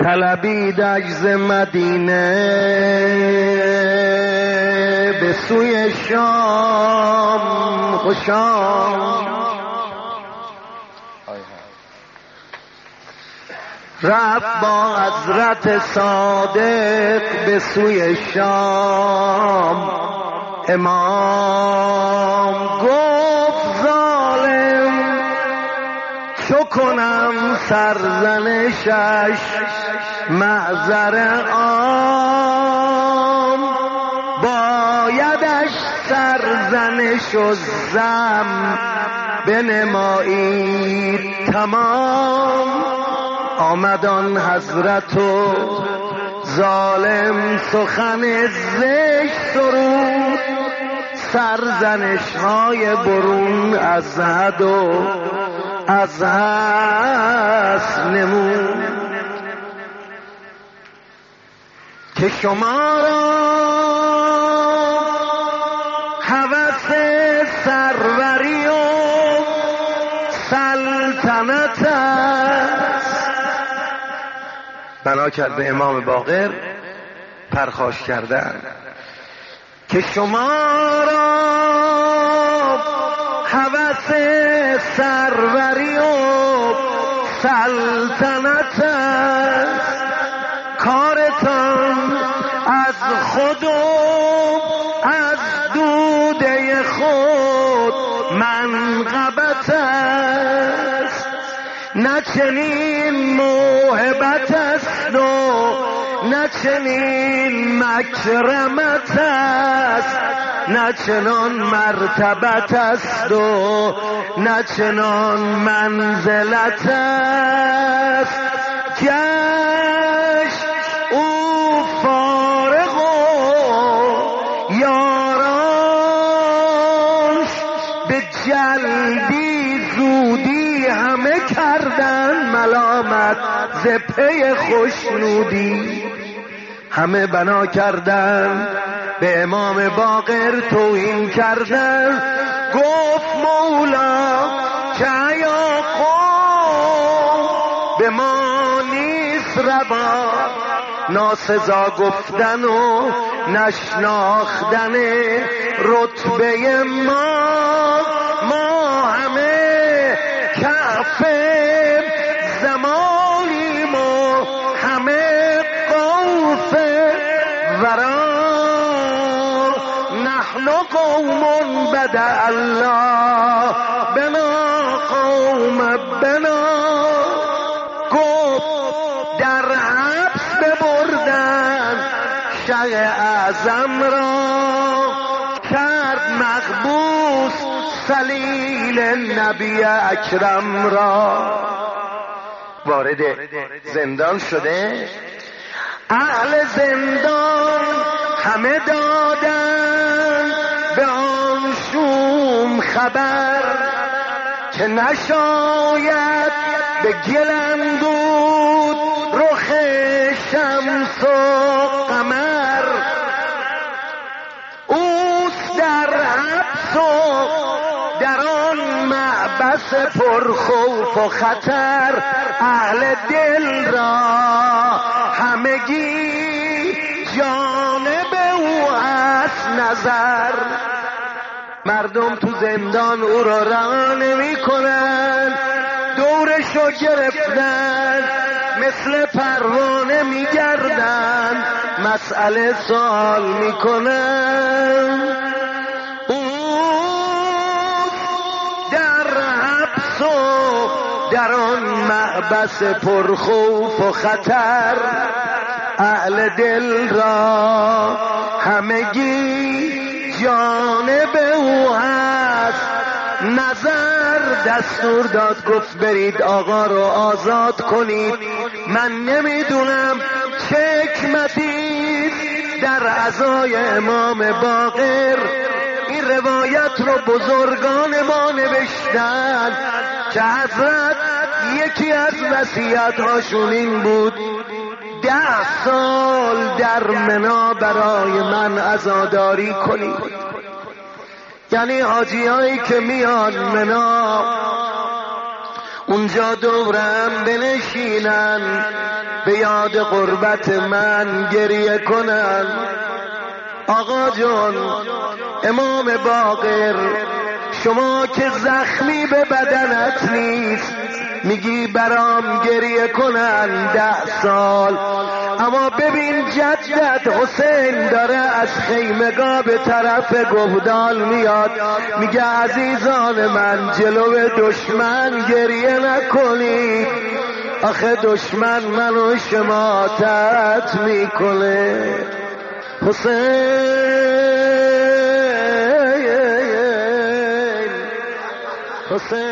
طلبید عجز مدینه به سوی شام خوشام رفت با حضرت صادق به سوی شام امام گفت ظالم چو کنم سرزنشش معذر عام بایدش سرزنش و ذم بنمایید تمام آمد آن حضرت و ظالم سخن زشت سرود سرزنش های برون از حد و از هست نمود که شما را هوس سروری و سلطنت است بنا کرد به امام باقر پرخاش کردن که شما را هوس سروری و سلطنت است کارتان از خود و از دوده خود منقبت است نه چنین موهبت است و نه چنین مکرمت است نه چنان مرتبت است و نه چنان منزلت است گشت او فارغ و یارانش به جلدی زودی همه کردن ملامت ز پی خوشنودی همه بنا کردن به امام باقر توهین کردن گفت مولا که یا قوم به ما نیست روا ناسزا گفتن و نشناختن رتبه ما همه کف زمانیم و همه قوف ورا نحن قوم بدأ الله بنا قوم بنا گفت در حبس ببردن شه اعظم را کرد مخبوس سلیل نبی اکرم را وارد زندان شده اهل زندان همه دادن به آن شوم خبر که نشاید به گل اندود رخ شمس و قمر اوست در حبس و در آن معبس پرخوف و خطر اهل دل را همگی جانب او هست نظر مردم تو زندان او را رها نمی کنن دورشو گرفتن مثل پروانه می گردن مسئله سوال می کنن او در حبس و در آن معبس پرخوف و خطر اهل دل را همگی جانب او هست نظر دستور داد گفت برید آقا رو آزاد کنید من نمیدونم چه حکمتی در عزای امام باقر این روایت رو بزرگان ما نوشتن که حضرت یکی از وصیت هاشون این بود 10 سال در منا برای من عزاداری کنید یعنی حاجی هایی که میان منا اونجا دورم بنشینن به یاد غربت من گریه کنن. آقا جون امام باقر، شما که زخمی به بدنت نیست میگی برام گریه کنن 10 سال، اما ببین جدت حسین داره از خیمگاه به طرف گودال میاد، میگه عزیزان من جلو دشمن گریه نکنید، آخه دشمن منو شماتت میکنه. حسین